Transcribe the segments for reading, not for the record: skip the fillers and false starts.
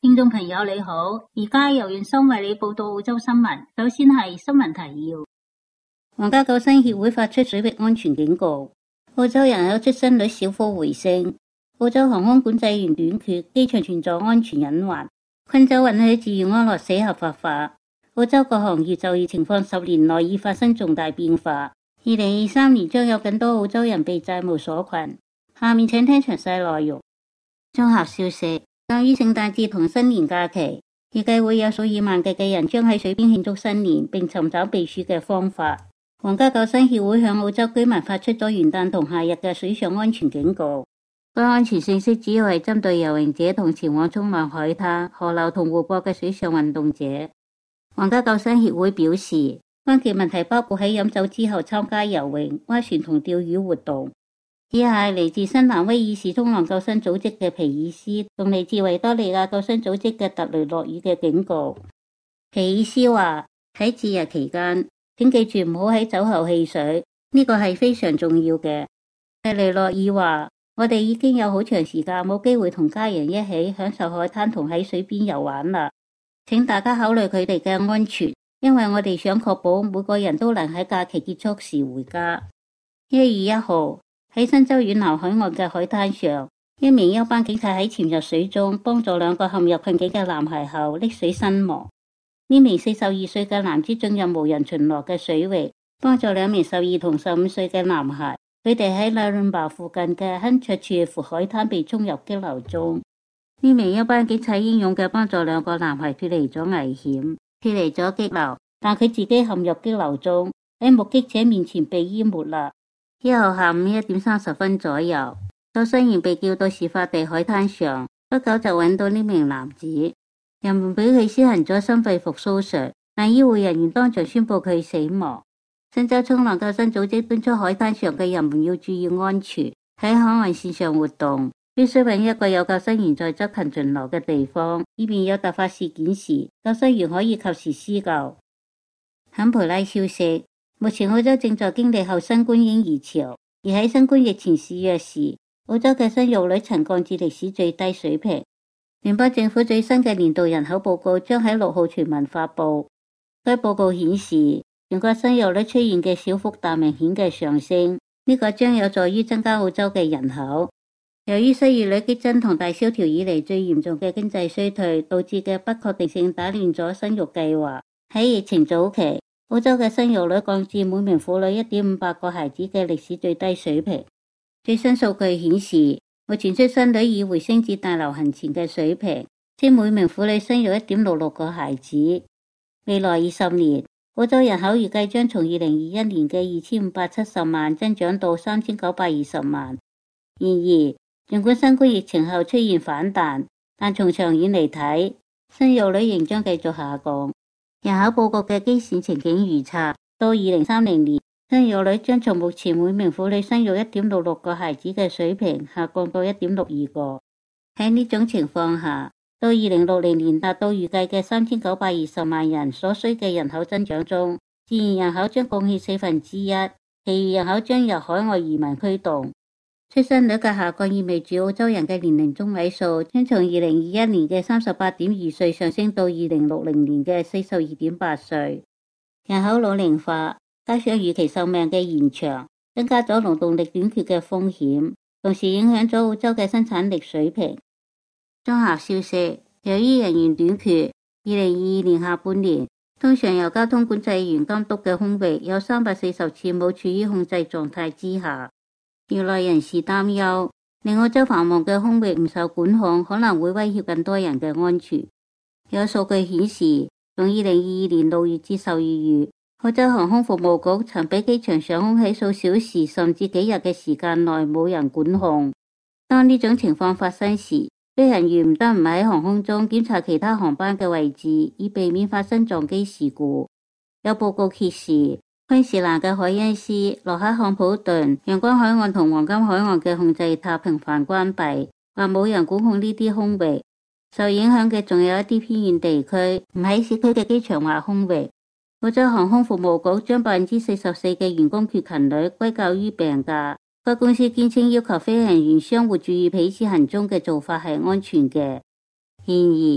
聽眾朋友你好，而家由袁生為你報道澳洲新聞。首先係新聞提要。皇家救生協會發出水域安全警告。澳洲人口出生率小幅回升。澳洲航空管制員短缺，機場存在安全隱患。昆州允許自願安樂死合法化。澳洲各行業就業情況10年內已發生重大變化。2023年將有更多澳洲人被債務所困。下面請聽詳細內容。綜合消息，鑒於聖誕節同新年假期，預計會有數以萬計嘅人將喺水邊慶祝新年，並尋找避暑嘅方法。皇家救生協會向澳洲居民發出咗元旦同夏日嘅水上安全警告。該安全信息主要係針對游泳者同前往衝浪海灘、河流同湖泊嘅水上運動者。皇家救生協會表示，關鍵問題包括喺飲酒之後參加游泳、划船同釣魚活動。以下係嚟自新南威爾士衝浪救生組織嘅皮爾斯同嚟自維多利亞救生組織嘅特雷諾爾嘅警告。皮爾斯話：喺節日期間，請記住唔好喺酒後戲水，呢個係非常重要嘅。特雷諾爾話：我哋已經有好長時間冇機會同家人一起享受海灘同喺水邊遊玩啦。請大家考慮佢哋嘅安全，因為我哋想確保每個人都能喺假期結束時回家。1月1號。喺新州遠南海岸嘅海灘上，一名休班警察喺潛入水中幫助兩個陷入困境嘅男孩後溺水身亡。呢名42歲嘅男子進入無人巡邏嘅水域，幫助2名12同15歲嘅男孩。佢哋喺拉倫巴附近嘅亨卓處附海灘被沖入激流中。呢名休班警察英勇嘅幫助2個男孩脫離咗危險，脫離咗激流，但佢自己陷入激流中，喺目擊者面前被淹沒啦。1號下午1點30分左右，救生員被叫到事發地海灘上，不久就揾到呢名男子。人們俾佢施行咗心肺復甦術，但醫護人員當場宣布佢死亡。新州衝浪救生組織敦促海灘上嘅人們要注意安全，喺海岸線上活動必須揾一個有救生員在執勤巡邏嘅地方，以便有突發事件時，救生員可以及時施救。坎培拉消息。目前澳洲正在經歷後新冠嬰兒潮，而喺新冠疫情肆虐時，澳洲嘅生育率曾降至歷史最低水平。聯邦政府最新嘅年度人口報告將喺6號全民發佈。該報告顯示，全國生育率出現嘅小幅但明顯嘅上升，呢個將有助於增加澳洲嘅人口。由於失業率激增同大蕭條以嚟最嚴重嘅經濟衰退導致嘅不確定性打亂咗生育計劃。喺疫情早期，澳洲嘅生育率降至每名婦女1.58個孩子嘅歷史最低水平。最新數據顯示，目前出生率已回升至大流行前嘅水平，即每名婦女生育1.66個孩子。未來20年，澳洲人口預計將從2021年嘅2570萬增長到3920萬。然而，儘管新冠疫情後出現反彈，但從長遠嚟睇，生育率仍將繼續下降。人口報告嘅基線情景預測，到2030年，生育率將從目前每名婦女生育1.66個孩子嘅水平下降到1.62個。喺呢種情況下，到2060年達到預計嘅3920萬人所需嘅人口增長中，自然人口將貢獻1/4，其餘人口將由海外移民驅動。出生率嘅下降意味住澳洲人嘅年齡中位數將從2021年嘅38.2歲上升到2060年嘅42.8歲。人口老齡化加上預期壽命嘅延長，增加咗勞動力短缺嘅風險，同時影響咗澳洲嘅生產力水平。綜合消息，由於人員短缺，2022年下半年通常由交通管制員監督嘅空域有340次冇處於控制狀態之下。業內人士擔憂，令澳洲繁忙嘅空域唔受管控，可能會威脅更多人嘅安全。有數據顯示，從2022年6月至12月，澳洲航空服務局曾俾機場上空喺數小時甚至幾日嘅時間內冇人管控。當呢種情況發生時，飛行員唔得唔喺航空中檢查其他航班嘅位置，以避免發生撞機事故。有報告揭示，昆士蘭嘅凱恩斯、洛克漢普頓、陽光海岸同黃金海岸嘅控制塔頻繁關閉，或冇人管控呢啲空域。受影響嘅仲有一啲偏遠地區，唔喺市區嘅機場或空域。澳洲航空服務局將44%嘅員工缺勤率歸咎於病假。該公司堅稱要求飛行員相互注意彼此行蹤嘅做法係安全嘅。然而，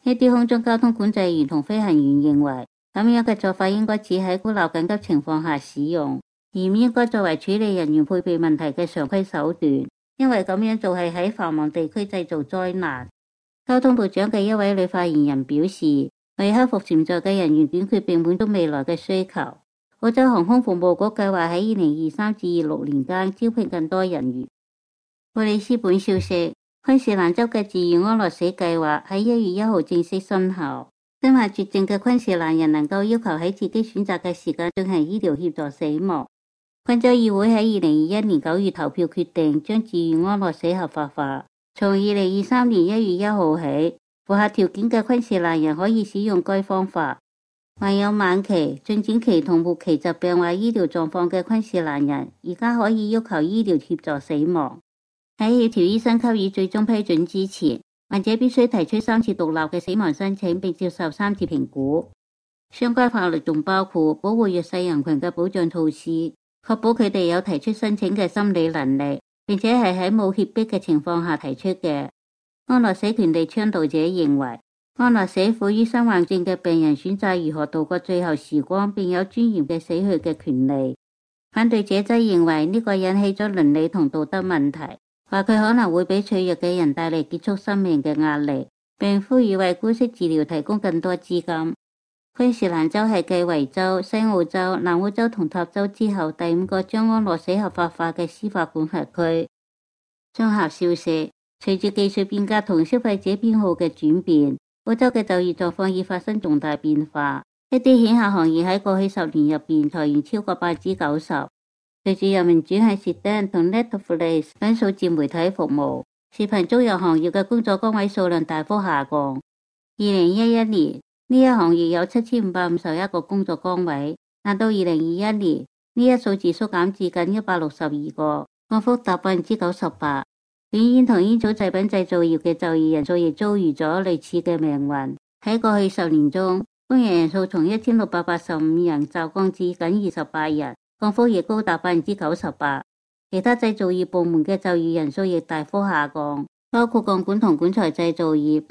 一啲空中交通管制員同飛行員認為，咁樣嘅做法應該只喺孤立緊急情況下使用，而唔應該作為處理人員配備問題嘅常規手段，因為咁樣做係喺繁忙地區製造災難。交通部長嘅一位女發言人表示，為克服潛在嘅人員短缺並滿足未來嘅需求，澳洲航空服務局計劃喺2023至26年間招聘更多人員。布里斯本消息，昆士蘭州嘅自願安樂死計劃喺1月1號正式生效。身患絕症嘅昆士蘭人能夠要求喺自己選擇嘅時間進行醫療協助死亡。昆州議會喺2021年9月投票決定將自願安樂死合法化。從2023年1月1號起，符合條件嘅昆士蘭人可以使用該方法。患有晚期、進展期同末期疾病或醫療狀況嘅昆士蘭人，而家可以要求醫療協助死亡。喺協調醫生給予最終批准之前，患者必須提出3次獨立嘅死亡申請並接受3次評估。相關法律仲包括保護弱勢人群嘅保障措施，確保佢哋有提出申請嘅心理能力，並且係喺冇脅迫嘅情況下提出嘅。安樂死權利倡導者認為，安樂死賦予身患症嘅病人選擇如何度過最後時光並有尊嚴嘅死去嘅權利。反對者則認為呢個引起咗倫理同道德問題，話佢可能會俾脆弱嘅人帶嚟結束生命嘅壓力，並呼籲為姑息治療提供更多資金。昆士蘭州係繼維州、西澳洲、南澳洲同塔州之後第5個將安樂死合法化嘅司法管轄區。綜合消息，隨住技術變革同消費者偏好嘅轉變，澳洲嘅就業狀況已發生重大變化。一啲顯赫行業喺過去10年入邊裁員超過90%。隨住人民轉向 Sedan 同 Netflix 等數字媒體服務，視頻中遊行業嘅工作崗位數量大幅下降。2011年呢一行業有7551個工作崗位，但到2021年呢一數字縮減至近162個，降幅達98%。捲煙同煙草製品製造業嘅就業人數亦遭遇咗類似嘅命運。喺過去10年中，工人人數從1685人驟降至僅28人。降幅亦高達98%，其他製造業部門嘅就業人數亦大幅下降，包括鋼管同管材製造業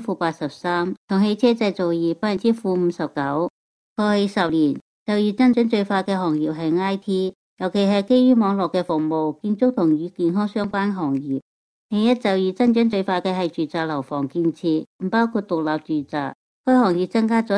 -83%，同汽車製造業-59%。過去10年，就業增長最快嘅行業係 IT， 尤其係基於網絡嘅服務、建築同與健康相關行業。另一就業增長最快嘅係住宅樓房建設，唔包括獨立住宅。該行業增加咗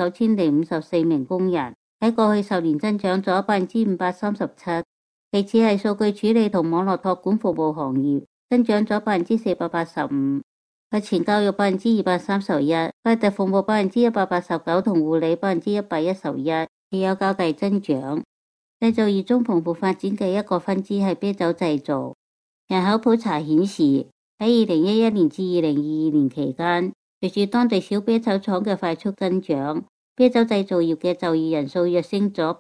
39,054名工人。喺過去10年增長咗537%，其次係數據處理同網絡託管服務行業，增長咗485%，學前教育231%，快遞服務189%同護理111%，亦有較大增長。製造業中蓬勃發展嘅一個分支係啤酒製造。人口普查顯示，喺2011年至2022年期間，隨住當地小啤酒廠嘅快速增長，啤酒製造業嘅就業人數躍升咗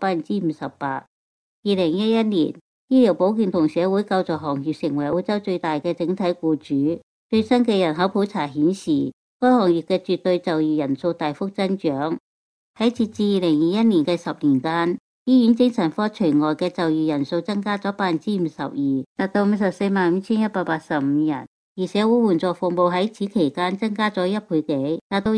58%。2011年，醫療保健同社會救助行業成為澳洲最大嘅整體僱主。最新嘅人口普查顯示，該行業嘅絕對就業人數大幅增長。喺截至2021年嘅10年間，醫院精神科除外嘅就業人數增加咗52%，達到545185人。而社會援助服務喺此期間增加咗1倍幾，達到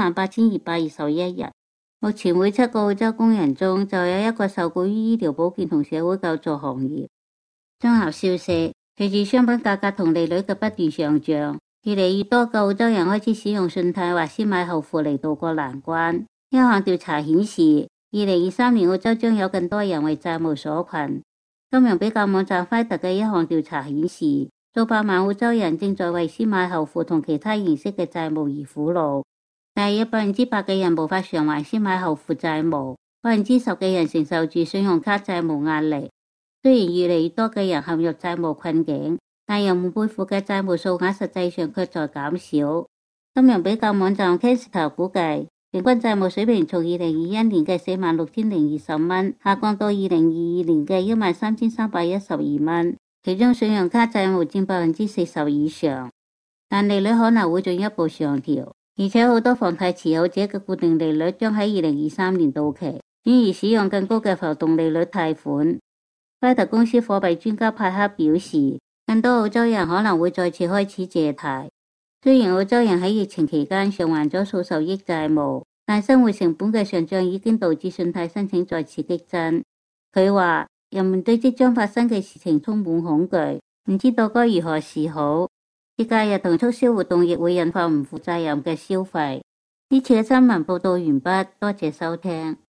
278,221人。目前每7個澳洲工人中就有1個受雇於醫療保健同社會救助行業。綜合消息，隨住商品價格同利率嘅不斷上漲，越嚟越多嘅澳洲人開始使用信貸或先買後付嚟渡過難關。一項調查顯示，2023年澳洲將有更多人為債務所困。金融比較網站 Finder 嘅一項調查顯示，數百萬澳洲人正在為先買後付同其他形式嘅債務而苦惱。大約8%嘅人無法償還先買後付債務，10%嘅人承受住信用卡債務壓力。雖然越嚟越多嘅人陷入債務困境，但人們背負嘅債務數額實際上卻在減少。金融比較網站 Caster 估計，平均債務水平從2021年嘅46,020蚊下降到2022年嘅13,312蚊，其中信用卡債務佔40%以上，但利率可能會進一步上調。而且好多房貸持有者嘅固定利率將喺2023年到期，轉而使用更高嘅浮動利率貸款。巴特公司貨幣專家派克表示，更多澳洲人可能會再次開始借貸。 雖然澳洲人喺疫情期間償還咗數十億債務，但生活成本嘅上漲已經導致信貸申請再次激增。佢話人們對即將發生嘅事情充滿恐懼，唔知道該如何是好。節假日同促銷活動亦會引發唔負責任嘅消費。呢次嘅新聞報道完畢，多謝收聽。